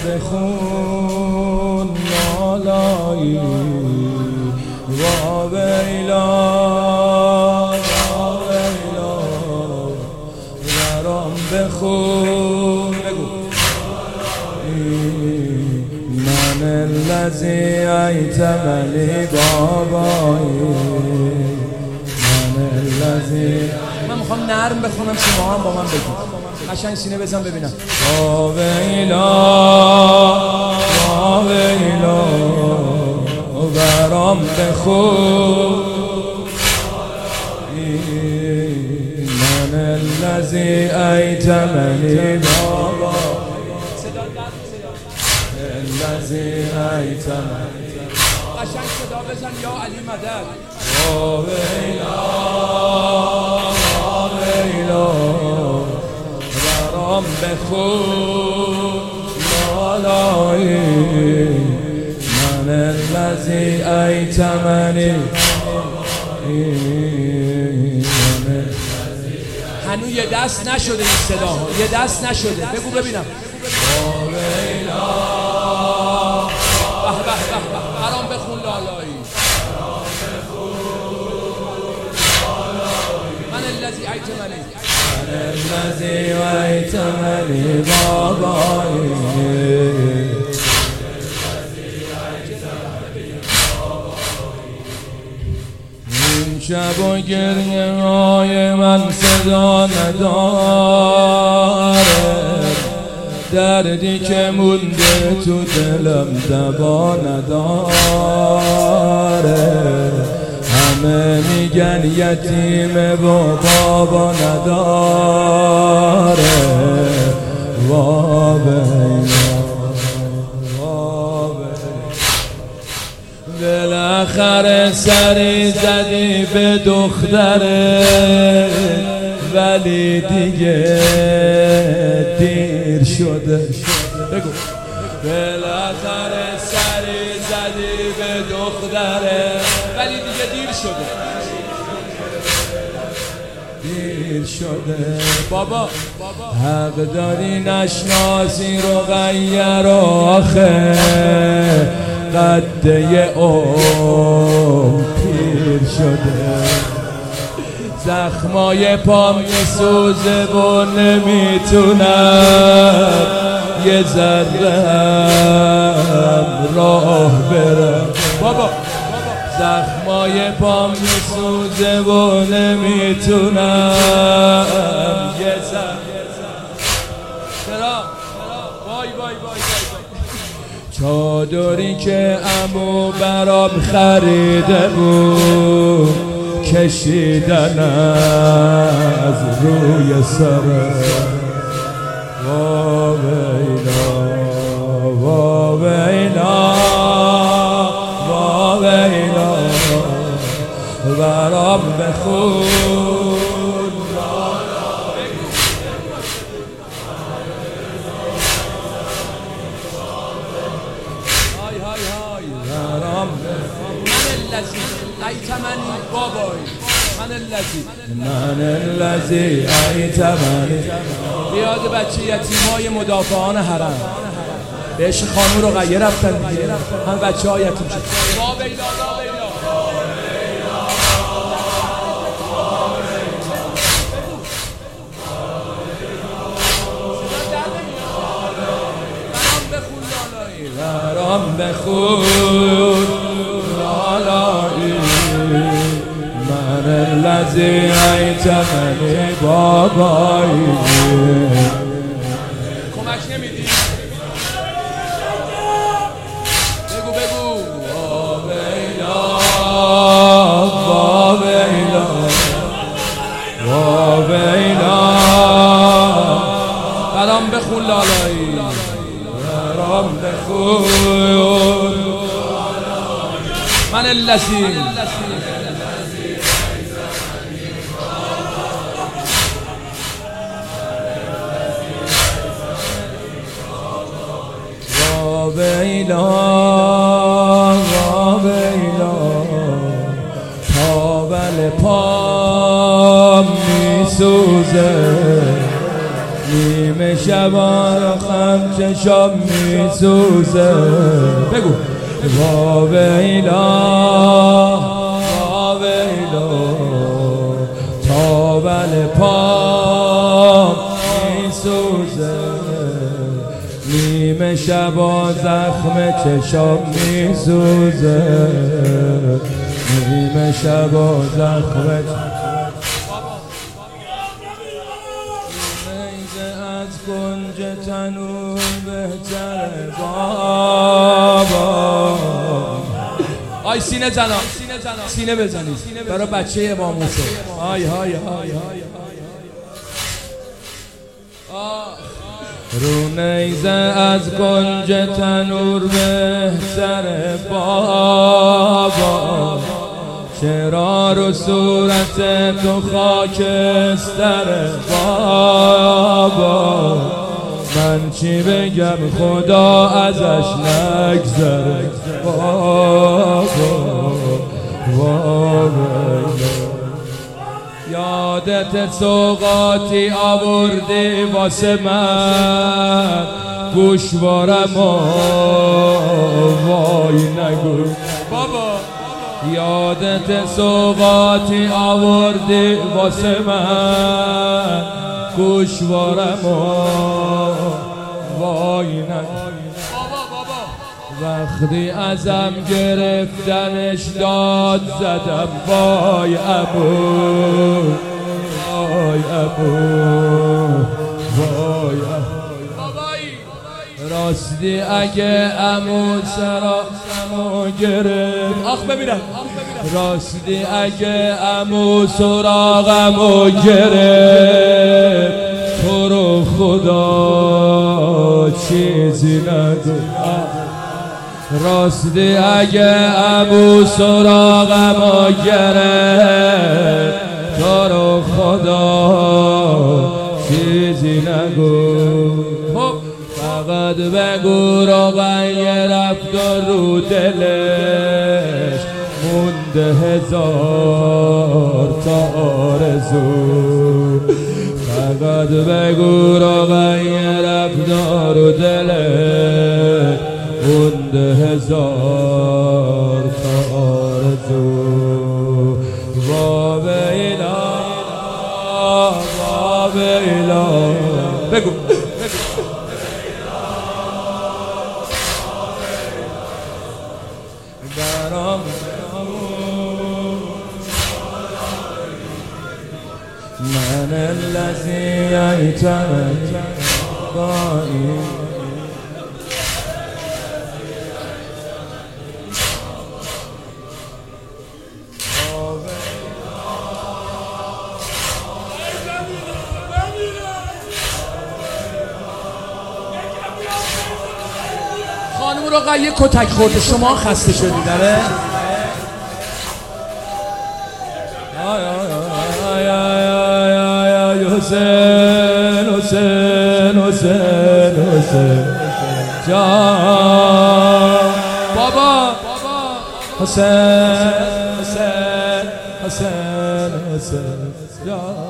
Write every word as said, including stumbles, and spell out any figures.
بخون لالایی وا ویلا وا ویلا برام بخون من الذی ایتمنی بابایی من الذی من میخوام نرم بخونم شما هم با من بگید قشنگ سینه بزن ببینم وا ویلا وا ویلا برام بخون من الذی ایتمنی بابا الذی ایتمنی قشنگ صدا بزن یا علی مدد وا ویلا وا ویلا برام بخون لالایی من الذی ایتمنی هنوز یه دست نشده این صدا ها یه دست نشده بگو ببینم وا ویلا به به به برام بخون لالایی من الذی ایتمنی من الذی ایتمنی بابایی این شب و گریه های من صدا نداره دردی که مونده تو دلم دوا نداره همه میگن یتیمه و بابا نداره وا ویلا وا ویلا بالاخره سری زدی به دختره ولی دیگه دیر شده بگو بالاخره سری زدی به دختره ولی دیگه دیر شده دیر شده بابا حق داری نشناسی رو غیر آخه قده او پیر شده زخمای پام میسوزه و نمیتونم یه ذره راه برم بابا زخمای پام میسوزه و نمیتونم یه ذره چرا وای وای وای چادری که عمو برام خریده بود کشیدن از روی سرم وا ویلا وا ویلا وا ویلا برام بخون های های های برام بخون من الذی ایتمنی بابایی من الذی من الذی ایتمنی بیاد بچه یتیمای مدافعان حرم بهش خانو رو غیر رفتن دیگه هم بچه ها یتیم شد وا ویلا وا ویلا برام بخون لالایی من الذی ایتمنی بابایی کمک نمیدی؟ بگو بگو وا ویلا وا ویلا وا ویلا برام بخون لالایی برام بخون من الذی وا ویلا وا ویلا پاول پام میسوزه نیمه شبان خم چشم میسوزه بگو وا ویلا وا ویلا تا بل پام میسوزه نیمه شبا زخم چشم میسوزه نیمه شبا زخم از کنج تنور بهتره بابا آی سینه زنا سینه بزنید برای بچه امام حسین آی های های های رو نیزه از کنج تنور بهتره بابا چرا رو صورت تو خاکستره بابا من چی بگم خدا ازش نگذره بابا بابا یادت سوغاتی آوردی واسه من گوشوارم وای نگو بابا یادت سوغاتی آوردی واسه من گوشوارم وای نگو وقتی ازم گرفتنش داد زدم وای ابو وای ابو وای راستی اگه عمو سراغمو گرفت آخ ببینم راستی اگه عمو سراغمو گرفت تو رو خدا چیزی نگو راستی اگه عمو سراغمو گرفت تو رو خدا چیزی نگو فقط بگو روغن رفت و رو دلش مونده هزار تا آرزو فقط بگو روغن رفت و رو دلش مونده هزار تا آرزو وا ویلا وا ویلا بگو برام من الذي أيتمك ضائع خانم رو یه کتک خورده شما خسته شدید داره آی آی آی آی حسین حسین حسین حسین جان بابا حسین حسین حسین حسین جان